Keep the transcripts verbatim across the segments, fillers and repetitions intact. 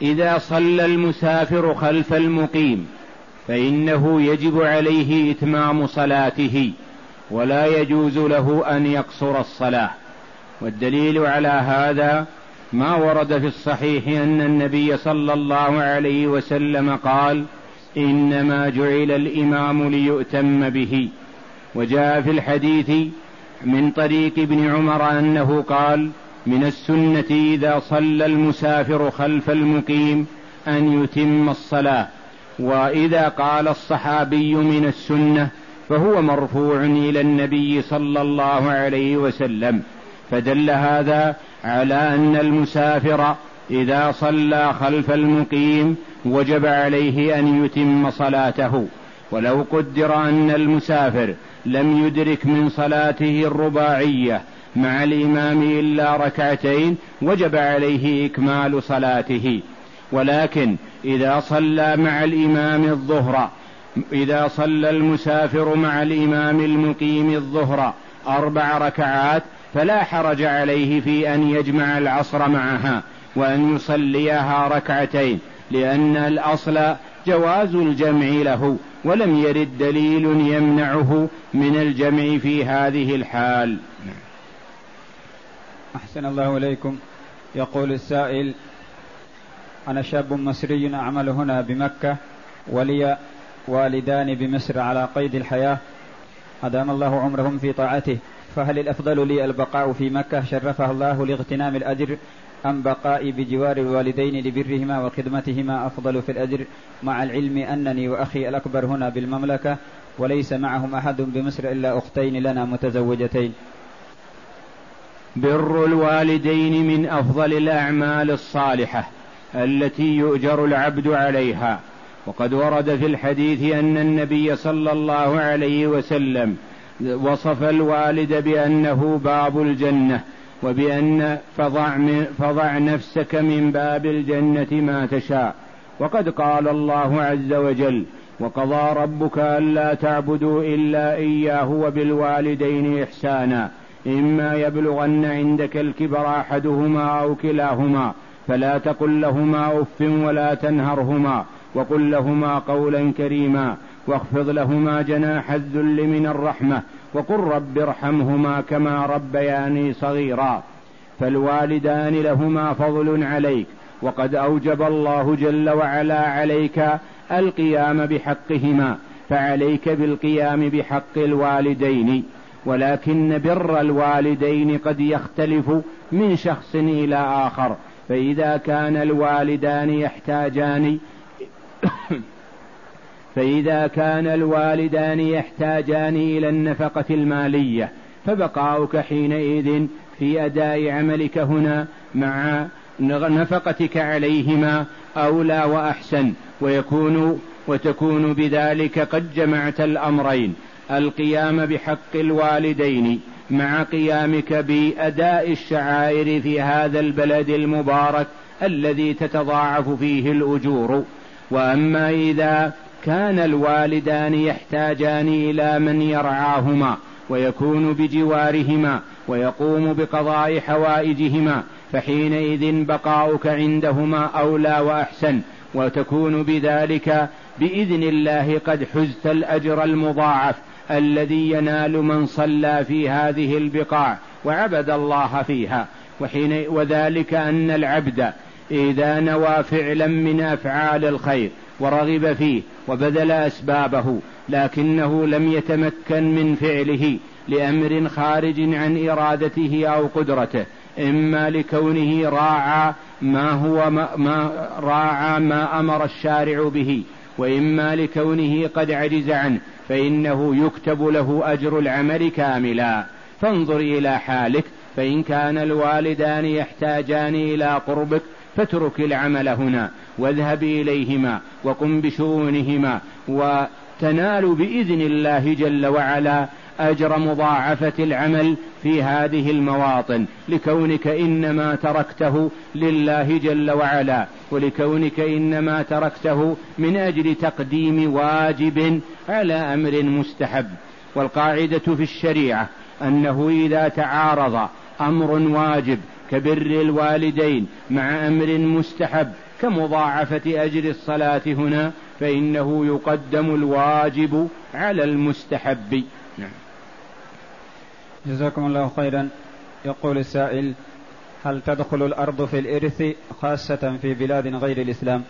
إذا صلى المسافر خلف المقيم فإنه يجب عليه إتمام صلاته ولا يجوز له أن يقصر الصلاة. والدليل على هذا ما ورد في الصحيح أن النبي صلى الله عليه وسلم قال: إنما جعل الإمام ليؤتم به. وجاء في الحديث من طريق ابن عمر أنه قال: من السنة إذا صلى المسافر خلف المقيم أن يتم الصلاة. وإذا قال الصحابي من السنة فهو مرفوع إلى النبي صلى الله عليه وسلم، فدل هذا على أن المسافر إذا صلى خلف المقيم وجب عليه أن يتم صلاته. ولو قدر أن المسافر لم يدرك من صلاته الرباعية مع الإمام إلا ركعتين وجب عليه إكمال صلاته. ولكن إذا صلى مع الإمام الظهر إذا صلى المسافر مع الإمام المقيم الظهر أربع ركعات فلا حرج عليه في أن يجمع العصر معها وأن يصليها ركعتين، لأن الأصل جواز الجمع له، ولم يرد دليل يمنعه من الجمع في هذه الحال. أحسن الله إليكم. يقول السائل: أنا شاب مصري أعمل هنا بمكة ولي والدان بمصر على قيد الحياة أدام الله عمرهم في طاعته، فهل الأفضل لي البقاء في مكة شرفها الله لاغتنام الأجر، أم بقائي بجوار الوالدين لبرهما وخدمتهما أفضل في الأجر، مع العلم أنني وأخي الأكبر هنا بالمملكة وليس معهم أحد بمصر إلا أختين لنا متزوجتين؟ بر الوالدين من أفضل الأعمال الصالحة التي يؤجر العبد عليها. وقد ورد في الحديث أن النبي صلى الله عليه وسلم وصف الوالد بأنه باب الجنة، وبأن فضع, فضع نفسك من باب الجنة ما تشاء. وقد قال الله عز وجل: وقضى ربك ألا تعبدوا إلا إياه وبالوالدين إحسانا إما يبلغن عندك الكبر أحدهما أو كلاهما فلا تقل لهما أف ولا تنهرهما وقل لهما قولا كريما واخفض لهما جناح الذل من الرحمة وقل رب ارحمهما كما ربياني صغيرا. فالوالدان لهما فضل عليك، وقد أوجب الله جل وعلا عليك القيام بحقهما، فعليك بالقيام بحق الوالدين. ولكن بر الوالدين قد يختلف من شخص إلى آخر، فإذا كان الوالدان يحتاجان فإذا كان الوالدان يحتاجان إلى النفقة المالية فبقاؤك حينئذ في أداء عملك هنا مع نفقتك عليهما أولى وأحسن، ويكون وتكون بذلك قد جمعت الأمرين: القيام بحق الوالدين مع قيامك بأداء الشعائر في هذا البلد المبارك الذي تتضاعف فيه الأجور. وأما إذا كان الوالدان يحتاجان إلى من يرعاهما ويكون بجوارهما ويقوم بقضاء حوائجهما فحينئذ بقاؤك عندهما أولى وأحسن، وتكون بذلك بإذن الله قد حزت الأجر المضاعف الذي ينال من صلى في هذه البقاع وعبد الله فيها. وحين وذلك أن العبد إذا نوى فعلا من أفعال الخير ورغب فيه وبذل أسبابه لكنه لم يتمكن من فعله لأمر خارج عن إرادته أو قدرته، إما لكونه راعى ما هو ما, ما راعى ما أمر الشارع به، وإما لكونه قد عجز عنه، فإنه يكتب له أجر العمل كاملا. فانظر إلى حالك، فإن كان الوالدان يحتاجان إلى قربك فاترك العمل هنا واذهب إليهما وقم بشؤونهما، وتنال بإذن الله جل وعلا أجر مضاعفة العمل في هذه المواطن، لكونك إنما تركته لله جل وعلا، ولكونك إنما تركته من أجل تقديم واجب على أمر مستحب. والقاعدة في الشريعة أنه إذا تعارض أمر واجب كبر الوالدين مع أمر مستحب كمضاعفة أجر الصلاة هنا، فإنه يقدم الواجب على المستحب. نعم. جزاكم الله خيرا. يقول السائل: هل تدخل الأرض في الإرث خاصة في بلاد غير الإسلام؟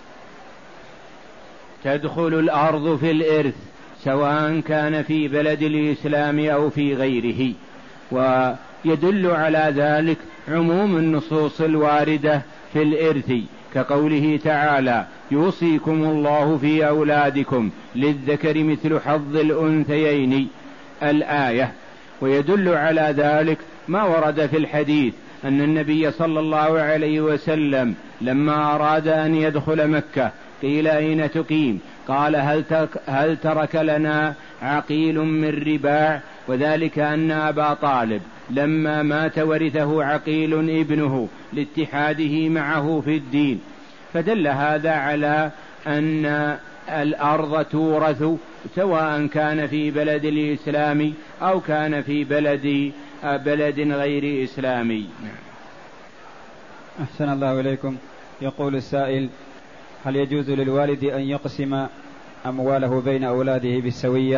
تدخل الأرض في الإرث سواء كان في بلد الإسلام أو في غيره، ويدل على ذلك عموم النصوص الواردة في الإرث كقوله تعالى: يوصيكم الله في أولادكم للذكر مثل حظ الأنثيين الآية. ويدل على ذلك ما ورد في الحديث أن النبي صلى الله عليه وسلم لما أراد أن يدخل مكة قيل: أين تقيم؟ قال: هل, هل ترك لنا عقيل من رباع؟ وذلك أن أبا طالب لما مات ورثه عقيل ابنه لاتحاده معه في الدين. فدل هذا على أن الأرض تورث سواء كان في بلد الإسلام أو كان في بلد بلد غير إسلامي. أحسن الله إليكم. يقول السائل: هل يجوز للوالد أن يقسم أمواله بين أولاده بالسوية؟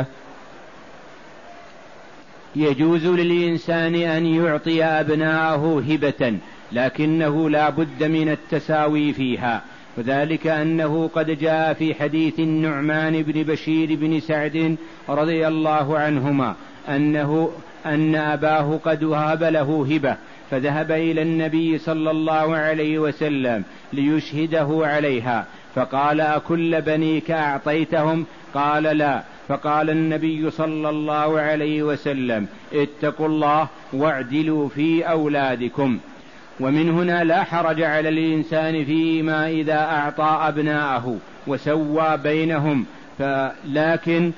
يجوز للإنسان أن يعطي أبناءه هبة، لكنه لا بد من التساوي فيها، وذلك أنه قد جاء في حديث النعمان بن بشير بن سعد رضي الله عنهما أنه أن أباه قد وهب له هبة، فذهب إلى النبي صلى الله عليه وسلم ليشهده عليها، فقال: أكل بنيك أعطيتهم؟ قال: لا. فقال النبي صلى الله عليه وسلم: اتقوا الله واعدلوا في أولادكم. ومن هنا لا حرج على الإنسان فيما إذا أعطى أبناءه وسوى بينهم، لكن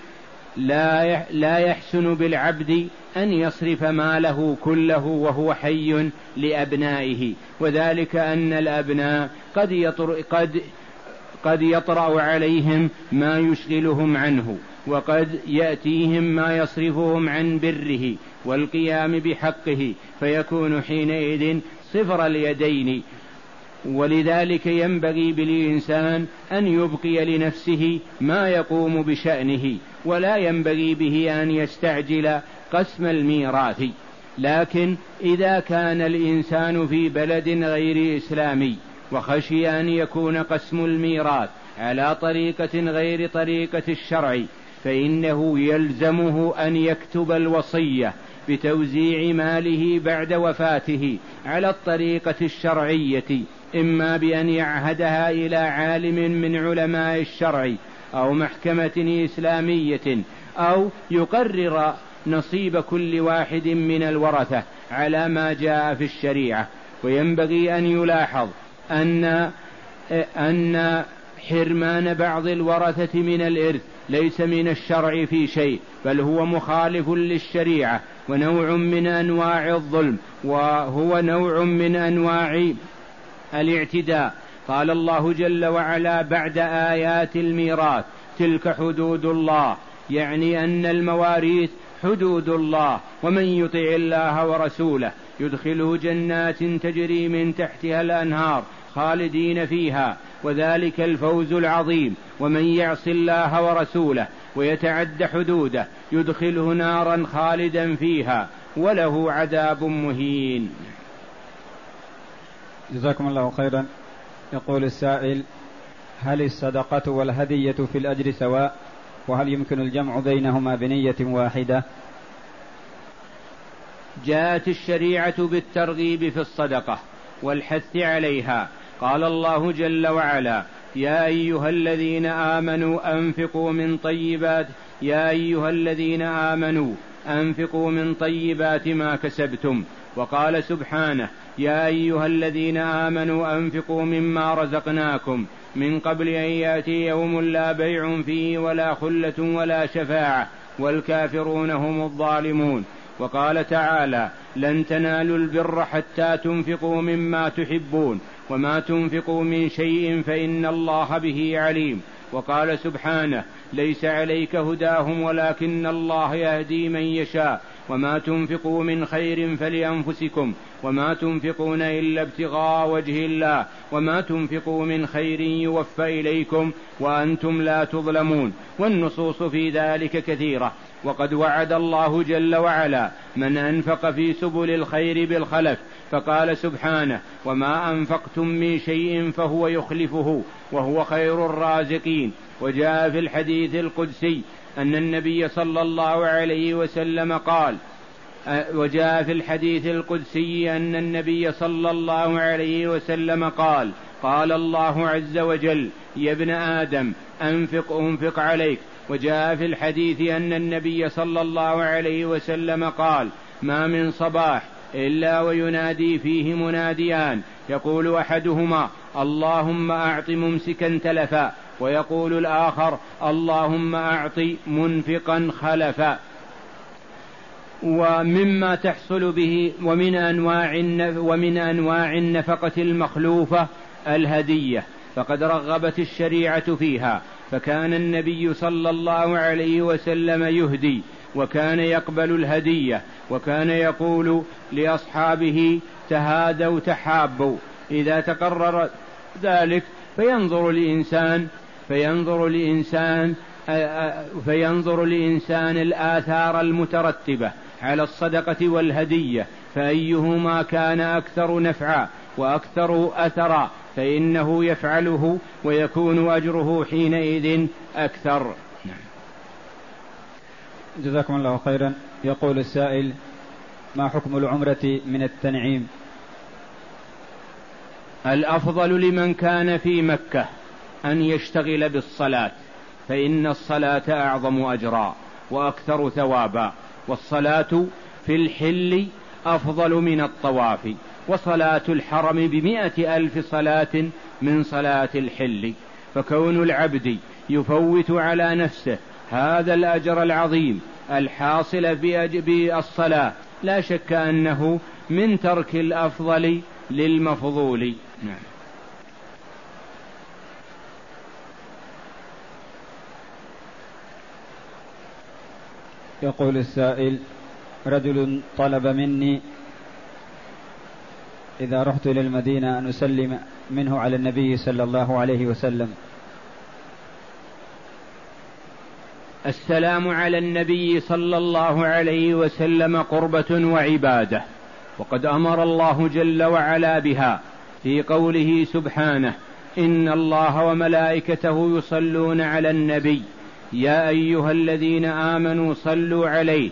لا يحسن بالعبد أن يصرف ماله كله وهو حي لأبنائه، وذلك أن الأبناء قد يطر قد قد يطرأ عليهم ما يشغلهم عنه، وقد يأتيهم ما يصرفهم عن بره والقيام بحقه، فيكون حينئذ صفر اليدين. ولذلك ينبغي بالإنسان أن يبقي لنفسه ما يقوم بشأنه، ولا ينبغي به أن يستعجل قسم الميراث. لكن إذا كان الإنسان في بلد غير إسلامي وخشي أن يكون قسم الميراث على طريقة غير طريقة الشرع، فإنه يلزمه أن يكتب الوصية بتوزيع ماله بعد وفاته على الطريقة الشرعية، إما بأن يعهدها إلى عالم من علماء الشرع أو محكمة إسلامية، أو يقرر نصيب كل واحد من الورثة على ما جاء في الشريعة. وينبغي أن يلاحظ أن أن حرمان بعض الورثة من الإرث ليس من الشرع في شيء، بل هو مخالف للشريعة ونوع من أنواع الظلم، وهو نوع من أنواع الاعتداء. قال الله جل وعلا بعد آيات الميراث: تلك حدود الله، يعني أن المواريث حدود الله، ومن يطع الله ورسوله يدخله جنات تجري من تحتها الأنهار خالدين فيها، وذلك الفوز العظيم. ومن يعص الله ورسوله ويتعد حدوده يدخله نارا خالدا فيها وله عذاب مهين. جزاكم الله خيرا. يقول السائل: هل الصدقة والهدية في الأجر سواء؟ وهل يمكن الجمع بينهما بنية واحدة؟ جاءت الشريعة بالترغيب في الصدقة والحث عليها. قال الله جل وعلا: يا أيها الذين آمنوا أنفقوا من طيبات يا أيها الذين آمنوا أنفقوا من طيبات ما كسبتم. وقال سبحانه: يا أيها الذين آمنوا أنفقوا مما رزقناكم من قبل أن يأتي يوم لا بيع فيه ولا خلة ولا شفاعة والكافرون هم الظالمون. وقال تعالى: لن تنالوا البر حتى تنفقوا مما تحبون وما تنفقوا من شيء فإن الله به عليم. وقال سبحانه: ليس عليك هداهم ولكن الله يهدي من يشاء وما تنفقوا من خير فلأنفسكم وما تنفقون إلا ابتغاء وجه الله وما تنفقوا من خير يوفى إليكم وأنتم لا تظلمون. والنصوص في ذلك كثيرة، وقد وعد الله جل وعلا من أنفق في سبل الخير بالخلف، فقال سبحانه: وما أنفقتم من شيء فهو يخلفه وهو خير الرازقين. وجاء في الحديث القدسي أن النبي صلى الله عليه وسلم قال وجاء في الحديث القدسي أن النبي صلى الله عليه وسلم قال قال الله عز وجل: يا ابن آدم أنفق أنفق عليك. وجاء في الحديث أن النبي صلى الله عليه وسلم قال: ما من صباح إلا وينادي فيه مناديان، يقول أحدهما: اللهم أعط ممسكا تلفا، ويقول الآخر: اللهم أعط منفقا خلفا. ومما تحصل به ومن أنواع ومن أنواع النفقة المخلوفة الهدية، فقد رغبت الشريعة فيها، فكان النبي صلى الله عليه وسلم يهدي وكان يقبل الهدية، وكان يقول لأصحابه: تهادوا تحابوا. إذا تقرر ذلك فينظر الإنسان فينظر الإنسان فينظر الإنسان الآثار المترتبة على الصدقة والهدية، فأيهما كان أكثر نفعا وأكثر أثرا فإنه يفعله ويكون أجره حينئذ أكثر. جزاكم الله خيرا. يقول السائل: ما حكم العمرة من التنعيم؟ الأفضل لمن كان في مكة أن يشتغل بالصلاة، فإن الصلاة أعظم أجرا وأكثر ثوابا، والصلاة في الحل أفضل من الطواف، وصلاة الحرم بمئة ألف صلاة من صلاة الحل. فكون العبد يفوت على نفسه هذا الأجر العظيم الحاصل بالصلاة لا شك أنه من ترك الأفضل للمفضول. نعم. يقول السائل: رجل طلب مني إذا رحت إلى المدينة أن أسلم منه على النبي صلى الله عليه وسلم. السلام على النبي صلى الله عليه وسلم قربة وعبادة، وقد أمر الله جل وعلا بها في قوله سبحانه: إن الله وملائكته يصلون على النبي يا أيها الذين آمنوا صلوا عليه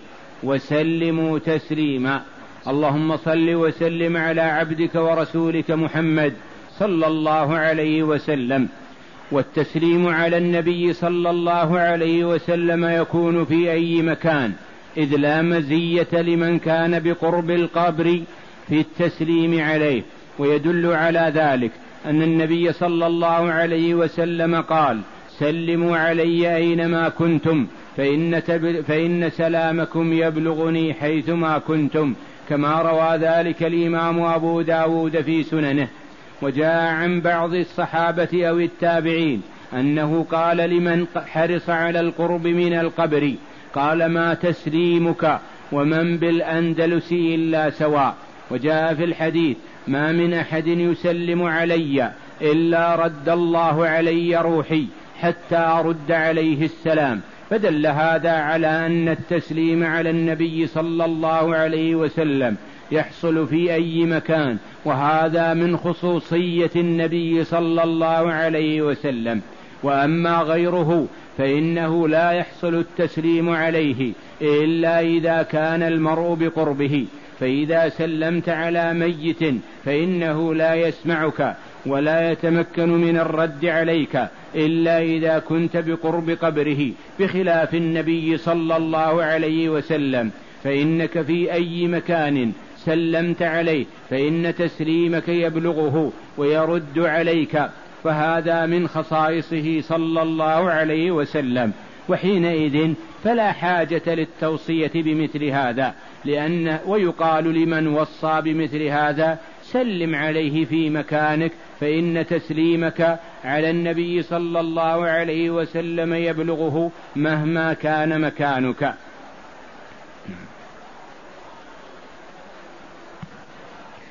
وسلموا تسليما. اللهم صل وسلم على عبدك ورسولك محمد صلى الله عليه وسلم. والتسليم على النبي صلى الله عليه وسلم يكون في أي مكان، إذ لا مزية لمن كان بقرب القبر في التسليم عليه. ويدل على ذلك أن النبي صلى الله عليه وسلم قال: سلموا علي أينما كنتم فإن, فإن سلامكم يبلغني حيثما كنتم، كما روى ذلك الإمام أبو داود في سننه. وجاء عن بعض الصحابة أو التابعين أنه قال لمن حرص على القرب من القبر: قال ما تسليمك ومن بالأندلس إلا سواء. وجاء في الحديث: ما من أحد يسلم علي إلا رد الله علي روحي حتى أرد عليه السلام. فدل هذا على أن التسليم على النبي صلى الله عليه وسلم يحصل في أي مكان، وهذا من خصوصية النبي صلى الله عليه وسلم. وأما غيره فإنه لا يحصل التسليم عليه إلا إذا كان المرء بقربه، فإذا سلمت على ميت فإنه لا يسمعك ولا يتمكن من الرد عليك إلا إذا كنت بقرب قبره، بخلاف النبي صلى الله عليه وسلم، فإنك في أي مكان سلمت عليه فإن تسليمك يبلغه ويرد عليك، فهذا من خصائصه صلى الله عليه وسلم. وحينئذ فلا حاجة للتوصية بمثل هذا، لأن ويقال لمن وصى بمثل هذا: سلم عليه في مكانك فإن تسليمك على النبي صلى الله عليه وسلم يبلغه مهما كان مكانك.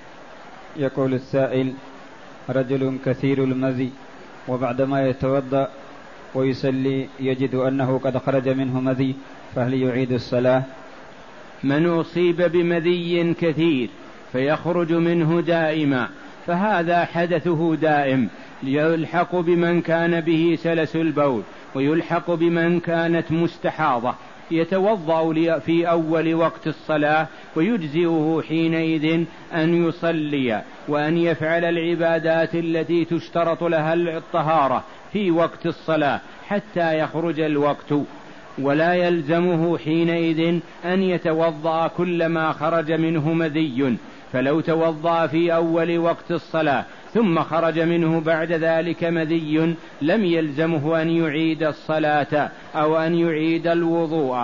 يقول السائل: رجل كثير المزي وبعدما يتوضأ ويصلي يجد أنه قد خرج منه مذي، فهل يعيد الصلاة؟ من أصيب بمذي كثير فيخرج منه دائما فهذا حدثه دائم، يلحق بمن كان به سلس البول ويلحق بمن كانت مستحاضة، يتوضأ في أول وقت الصلاة ويجزئه حينئذ أن يصلي وأن يفعل العبادات التي تشترط لها الطهارة في وقت الصلاة حتى يخرج الوقت، ولا يلزمه حينئذ أن يتوضأ كلما خرج منه مذي. فلو توضأ في أول وقت الصلاة ثم خرج منه بعد ذلك مذي لم يلزمه أن يعيد الصلاة أو أن يعيد الوضوء.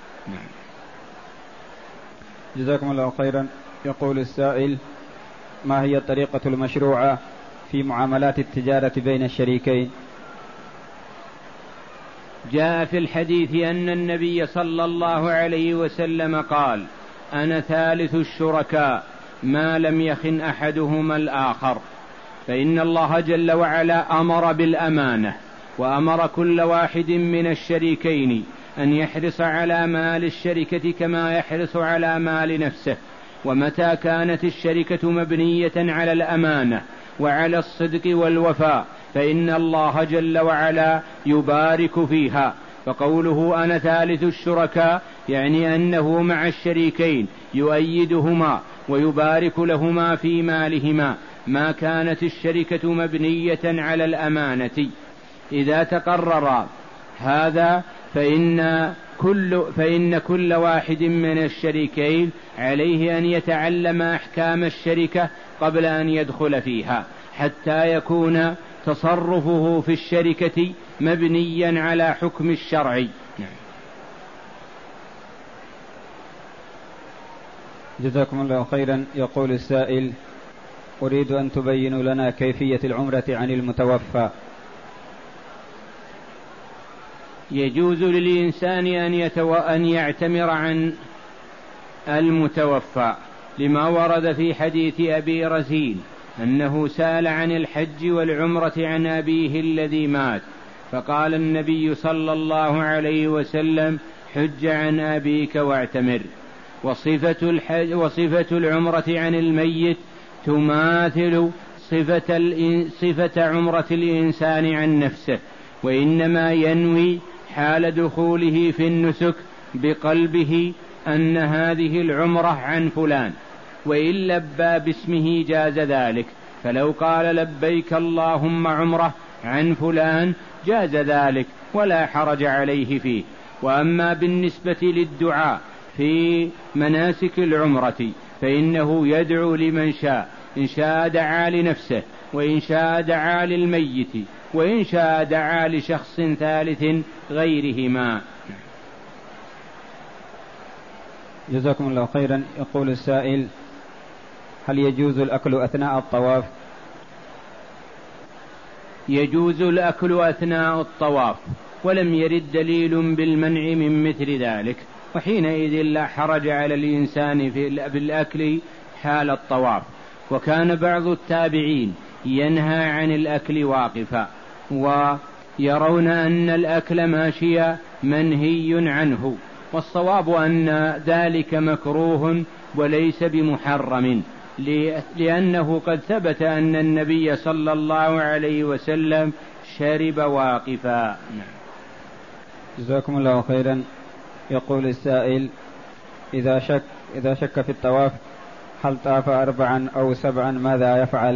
جزاكم الله خيرا. يقول السائل: ما هي الطريقة المشروعة في معاملات التجارة بين الشريكين؟ جاء في الحديث أن النبي صلى الله عليه وسلم قال: أنا ثالث الشركاء ما لم يخن أحدهما الآخر. فإن الله جل وعلا أمر بالأمانة، وأمر كل واحد من الشريكين أن يحرص على مال الشركة كما يحرص على مال نفسه. ومتى كانت الشركة مبنية على الأمانة وعلى الصدق والوفاء فإن الله جل وعلا يبارك فيها. فقوله أنا ثالث الشركاء يعني أنه مع الشريكين يؤيدهما ويبارك لهما في مالهما ما كانت الشركة مبنية على الأمانة. إذا تقرر هذا فإن كل, فإن كل واحد من الشريكين عليه أن يتعلم أحكام الشركة قبل أن يدخل فيها حتى يكون تصرفه في الشركة مبنيا على حكم الشرع. جزاكم الله خيرا. يقول السائل: أريد أن تبينوا لنا كيفية العمرة عن المتوفى. يجوز للإنسان أن, يتو... أن يعتمر عن المتوفى لما ورد في حديث أبي رزين أنه سأل عن الحج والعمرة عن أبيه الذي مات، فقال النبي صلى الله عليه وسلم: حج عن أبيك واعتمر. وصفة, الحج وصفة العمرة عن الميت تماثل صفة, الإن... صفة عمرة الإنسان عن نفسه، وإنما ينوي حال دخوله في النسك بقلبه أن هذه العمرة عن فلان، وإن لبى باسمه جاز ذلك. فلو قال لبيك اللهم عمرة عن فلان جاز ذلك ولا حرج عليه فيه. وأما بالنسبة للدعاء في مناسك العمرة فإنه يدعو لمن شاء، إن شاء دعا لنفسه، وإن شاء دعا للميت، وإن شاء دعا لشخص ثالث غيرهما. جزاكم الله خيرا. يقول السائل: هل يجوز الأكل أثناء الطواف؟ يجوز الأكل أثناء الطواف، ولم يرد دليل بالمنع من مثل ذلك، وحينئذ لا حرج على الإنسان في بالأكل حال الطواف. وكان بعض التابعين ينهى عن الأكل واقفا، ويرون أن الأكل ماشيا منهي عنه، والصواب أن ذلك مكروه وليس بمحرم، لأنه قد ثبت أن النبي صلى الله عليه وسلم شرب واقفا. جزاكم الله خيرا. يقول السائل: إذا شك, إذا شك في الطواف هل طاف أربعا أو سبعا ماذا يفعل؟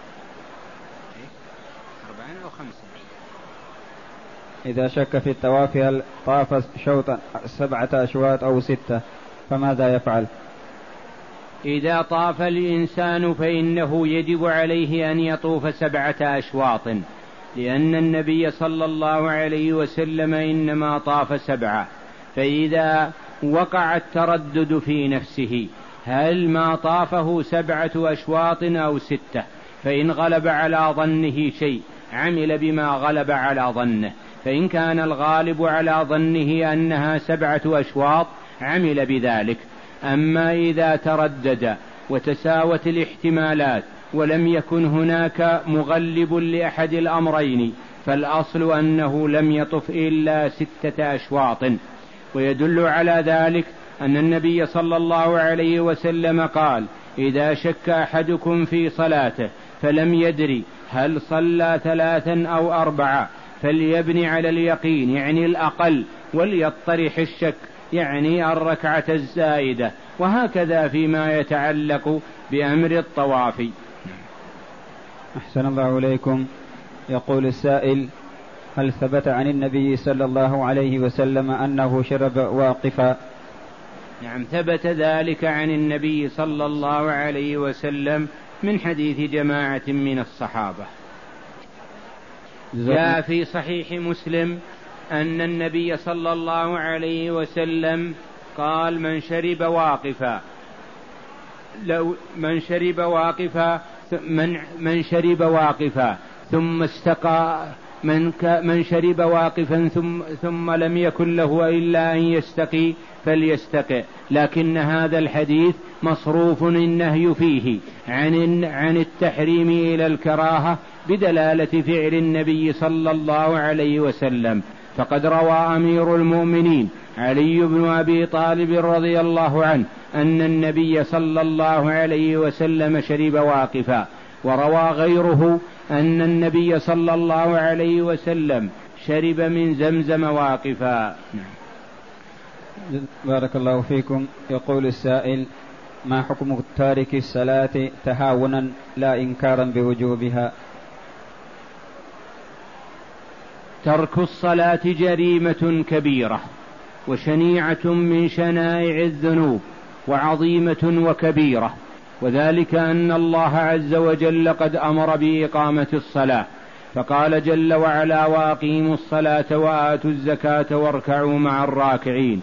أربعا أو خمسا. إذا شك في الطواف هل طاف شوطا سبعة أشواط أو ستة فماذا يفعل؟ إذا طاف الإنسان فإنه يجب عليه أن يطوف سبعة أشواط، لأن النبي صلى الله عليه وسلم إنما طاف سبعة. فإذا وقع التردد في نفسه هل ما طافه سبعة أشواط أو ستة، فإن غلب على ظنه شيء عمل بما غلب على ظنه، فإن كان الغالب على ظنه أنها سبعة أشواط عمل بذلك. أما إذا تردد وتساوت الاحتمالات ولم يكن هناك مغلب لأحد الأمرين، فالأصل أنه لم يطف إلا ستة أشواط. ويدل على ذلك أن النبي صلى الله عليه وسلم قال: إذا شك أحدكم في صلاته فلم يدري هل صلى ثلاثا أو أربعة فليبني على اليقين، يعني الأقل، وليطرح الشك، يعني الركعة الزائدة. وهكذا فيما يتعلق بأمر الطواف. أحسن الله إليكم. يقول السائل: هل ثبت عن النبي صلى الله عليه وسلم أنه شرب واقفا؟ نعم، ثبت ذلك عن النبي صلى الله عليه وسلم من حديث جماعة من الصحابة. جاء في صحيح مسلم أن النبي صلى الله عليه وسلم قال: من شرب واقفا لو من شرب واقفا من من شرب واقفا ثم استقى من من شرب واقفا ثم ثم لم يكن له إلا أن يستقي فليستقي. لكن هذا الحديث مصروف النهي فيه عن عن التحريم إلى الكراهة بدلالة فعل النبي صلى الله عليه وسلم. فقد روى أمير المؤمنين علي بن أبي طالب رضي الله عنه أن النبي صلى الله عليه وسلم شرب واقفا، وروى غيره أن النبي صلى الله عليه وسلم شرب من زمزم واقفا. بارك الله فيكم. يقول السائل: ما حكم تارك الصلاة تهاونا لا إنكارا بوجوبها؟ ترك الصلاة جريمة كبيرة وشنيعة من شنائع الذنوب وعظيمة وكبيرة، وذلك أن الله عز وجل قد أمر بإقامة الصلاة، فقال جل وعلا: وأقيموا الصلاة وآتوا الزكاة واركعوا مع الراكعين.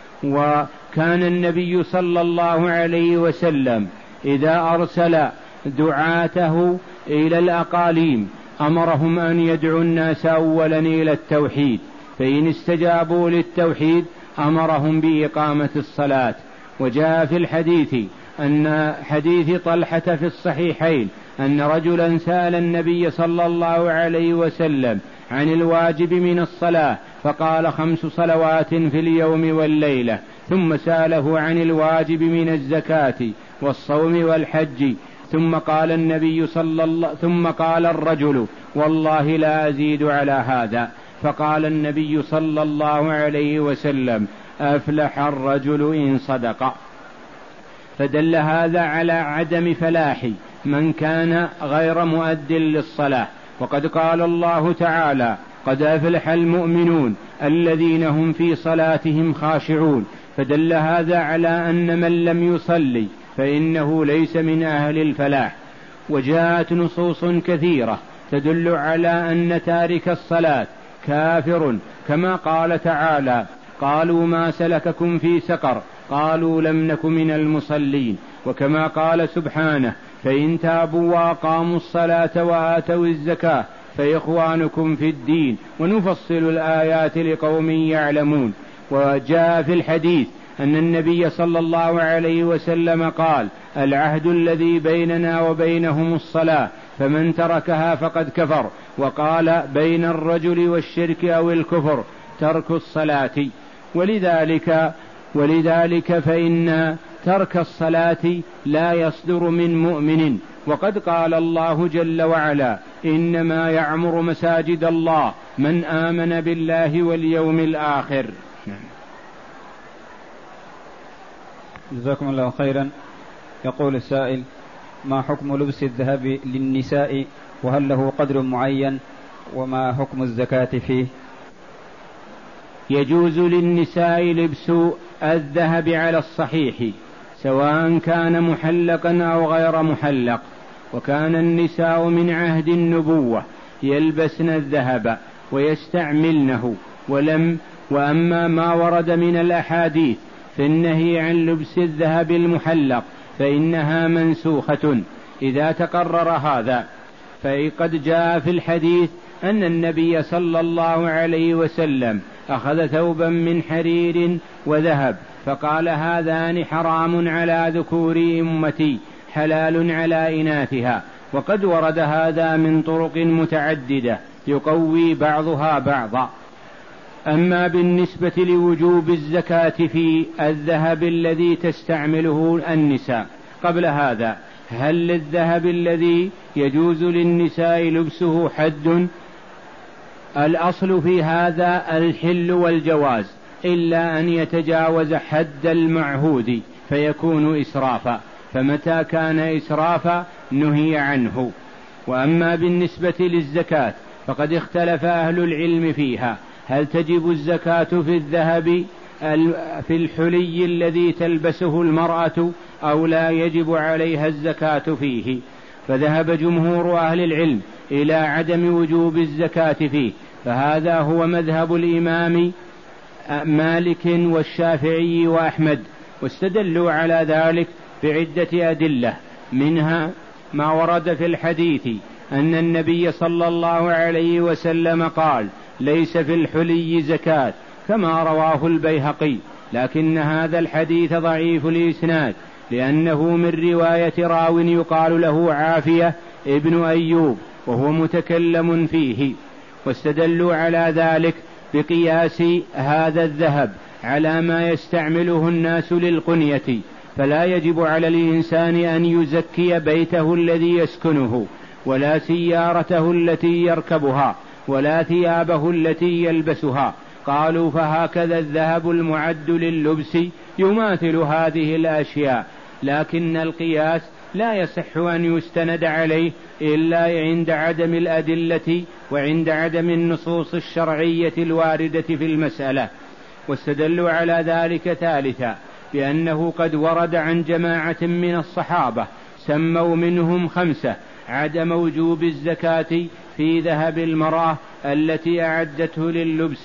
وكان النبي صلى الله عليه وسلم إذا أرسل دعاته إلى الأقاليم أمرهم أن يدعوا الناس أولا إلى التوحيد، فإن استجابوا للتوحيد أمرهم بإقامة الصلاة. وجاء في الحديث أن حديث طلحة في الصحيحين أن رجلا سأل النبي صلى الله عليه وسلم عن الواجب من الصلاة فقال: خمس صلوات في اليوم والليلة. ثم سأله عن الواجب من الزكاة والصوم والحج، ثم قال النبي صلى الله ثم قال الرجل: والله لا أزيد على هذا. فقال النبي صلى الله عليه وسلم: أفلح الرجل إن صدق. فدل هذا على عدم فلاح من كان غير مؤد للصلاة. وقد قال الله تعالى: قد أفلح المؤمنون الذين هم في صلاتهم خاشعون. فدل هذا على أن من لم يصلي فإنه ليس من أهل الفلاح. وجاءت نصوص كثيرة تدل على أن تارك الصلاة كافر، كما قال تعالى: قالوا ما سلككم في سقر قالوا لم نك من المصلين. وكما قال سبحانه: فإن تابوا وأقاموا الصلاة وآتوا الزكاة فإخوانكم في الدين ونفصل الآيات لقوم يعلمون. وجاء في الحديث أن النبي صلى الله عليه وسلم قال: العهد الذي بيننا وبينهم الصلاة فمن تركها فقد كفر. وقال: بين الرجل والشرك أو الكفر ترك الصلاة. ولذلك ولذلك فإن ترك الصلاة لا يصدر من مؤمن. وقد قال الله جل وعلا: إنما يعمر مساجد الله من آمن بالله واليوم الآخر. جزاكم الله خيرا. يقول السائل: ما حكم لبس الذهب للنساء، وهل له قدر معين، وما حكم الزكاة فيه؟ يجوز للنساء لبس الذهب على الصحيح سواء كان محلقا أو غير محلق. وكان النساء من عهد النبوة يلبسن الذهب ويستعملنه، ولم وأما ما ورد من الأحاديث في النهي عن لبس الذهب المحلق فإنها منسوخة إذا تقرر هذا. فقد جاء في الحديث أن النبي صلى الله عليه وسلم أخذ ثوبا من حرير وذهب فقال: هذان حرام على ذكور أمتي حلال على إناثها. وقد ورد هذا من طرق متعددة يقوي بعضها بعضا. أما بالنسبة لوجوب الزكاة في الذهب الذي تستعمله النساء، قبل هذا هل للذهب الذي يجوز للنساء لبسه حد؟ الأصل في هذا الحل والجواز، إلا أن يتجاوز حد المعهود فيكون إسرافا، فمتى كان إسرافا نهي عنه. وأما بالنسبة للزكاة فقد اختلف أهل العلم فيها، هل تجب الزكاة في الذهب في الحلي الذي تلبسه المرأة أو لا يجب عليها الزكاة فيه؟ فذهب جمهور أهل العلم إلى عدم وجوب الزكاة فيه، فهذا هو مذهب الإمام مالك والشافعي وأحمد، واستدلوا على ذلك بعدة أدلة، منها ما ورد في الحديث أن النبي صلى الله عليه وسلم قال: ليس في الحلي زكاة، كما رواه البيهقي، لكن هذا الحديث ضعيف الإسناد، لأنه من رواية راو يقال له عافية ابن أيوب، وهو متكلم فيه. واستدلوا على ذلك بقياس هذا الذهب على ما يستعمله الناس للقنية، فلا يجب على الإنسان أن يزكي بيته الذي يسكنه، ولا سيارته التي يركبها، ولا ثيابه التي يلبسها. قالوا: فهكذا الذهب المعد لللبس يماثل هذه الأشياء، لكن القياس لا يصح أن يستند عليه إلا عند عدم الأدلة وعند عدم النصوص الشرعية الواردة في المسألة. واستدلوا على ذلك ثالثا بأنه قد ورد عن جماعة من الصحابة سموا منهم خمسة عدم وجوب الزكاة في ذهب المرأة التي أعدته لللبس،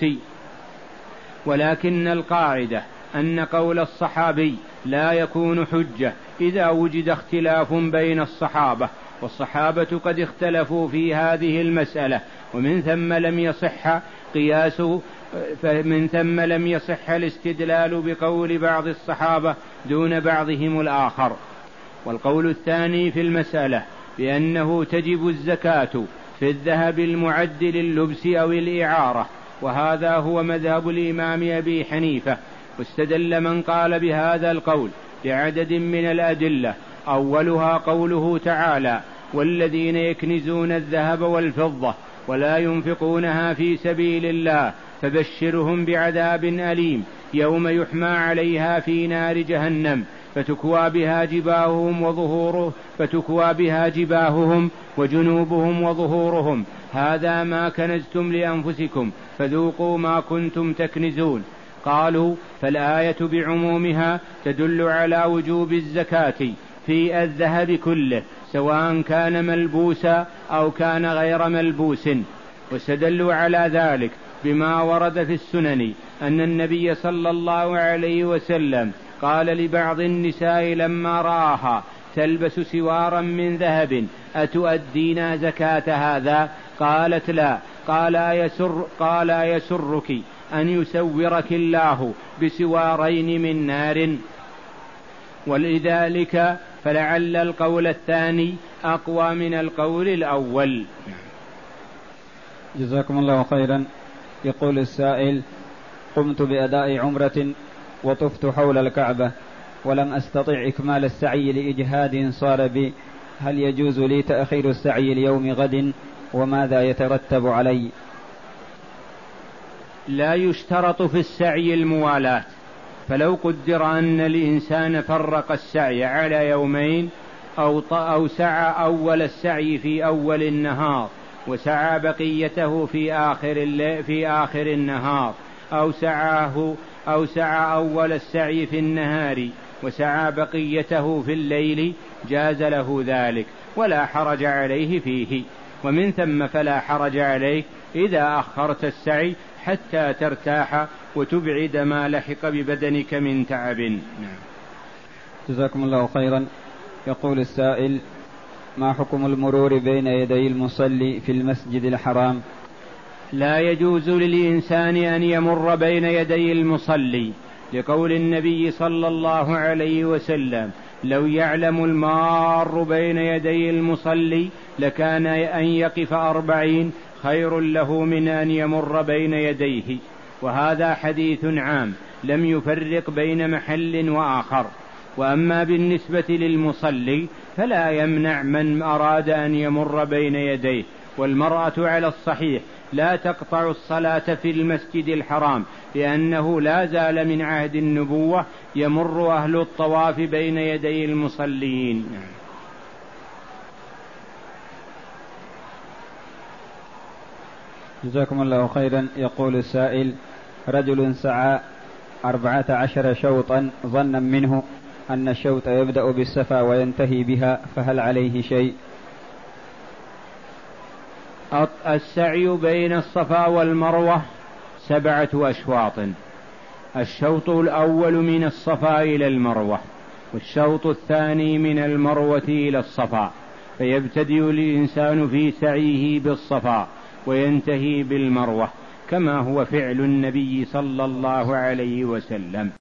ولكن القاعدة أن قول الصحابي لا يكون حجة إذا وجد اختلاف بين الصحابة، والصحابة قد اختلفوا في هذه المسألة، ومن ثم لم يصح قياس فمن ثم لم يصح الاستدلال بقول بعض الصحابة دون بعضهم الآخر. والقول الثاني في المسألة بأنه تجب الزكاة في الذهب المعد لللبس أو الإعارة، وهذا هو مذهب الإمام أبي حنيفة. واستدل من قال بهذا القول بعدد من الأدلة، أولها قوله تعالى: والذين يكنزون الذهب والفضة ولا ينفقونها في سبيل الله فبشرهم بعذاب أليم يوم يحمى عليها في نار جهنم فتكوى بها جباههم وظهورهم فتكوى بها جباههم وجنوبهم وظهورهم هذا ما كنزتم لأنفسكم فذوقوا ما كنتم تكنزون. قالوا: فالآية بعمومها تدل على وجوب الزكاة في الذهب كله سواء كان ملبوسا أو كان غير ملبوس. واستدلوا على ذلك بما ورد في السنن أن النبي صلى الله عليه وسلم قال لبعض النساء لما رآها تلبس سوارا من ذهب: أتؤدين زكاة هذا؟ قالت: لا. قال: يسر قال يسرك أن يسورك الله بسوارين من نار؟ ولذلك فلعل القول الثاني أقوى من القول الأول. جزاكم الله خيرا. يقول السائل: قمت بأداء عمرة وطفت حول الكعبة ولم أستطع إكمال السعي لإجهاد صار بي، هل يجوز لي تأخير السعي ليوم غد؟ وماذا يترتب علي؟ لا يشترط في السعي الموالاة، فلو قدر أن الإنسان فرق السعي على يومين أو, أو سعى أول السعي في أول النهار وسعى بقيته في آخر, في آخر النهار، أو سعاه أو سعى أول السعي في النهار وسعى بقيته في الليل، جاز له ذلك ولا حرج عليه فيه. ومن ثم فلا حرج عليك إذا أخرت السعي حتى ترتاح وتبعد ما لحق ببدنك من تعب. جزاكم الله خيرا. يقول السائل: ما حكم المرور بين يدي المصلي في المسجد الحرام؟ لا يجوز للإنسان أن يمر بين يدي المصلي، لقول النبي صلى الله عليه وسلم: لو يعلم المار بين يدي المصلي لكان أن يقف أربعين خير له من أن يمر بين يديه. وهذا حديث عام لم يفرق بين محل وآخر. وأما بالنسبة للمصلي فلا يمنع من أراد أن يمر بين يديه. والمرأة على الصحيح لا تقطع الصلاة في المسجد الحرام، لأنه لا زال من عهد النبوة يمر أهل الطواف بين يدي المصلين. جزاكم الله خيرا. يقول السائل: رجل سعى أربعة عشر شوطا ظنا منه أن الشوط يبدأ بالصفا وينتهي بها، فهل عليه شيء؟ السعي بين الصفا والمروة سبعة أشواط. الشوط الأول من الصفا إلى المروة، والشوط الثاني من المروة إلى الصفا، فيبتدئ الإنسان في سعيه بالصفا وينتهي بالمروة، كما هو فعل النبي صلى الله عليه وسلم.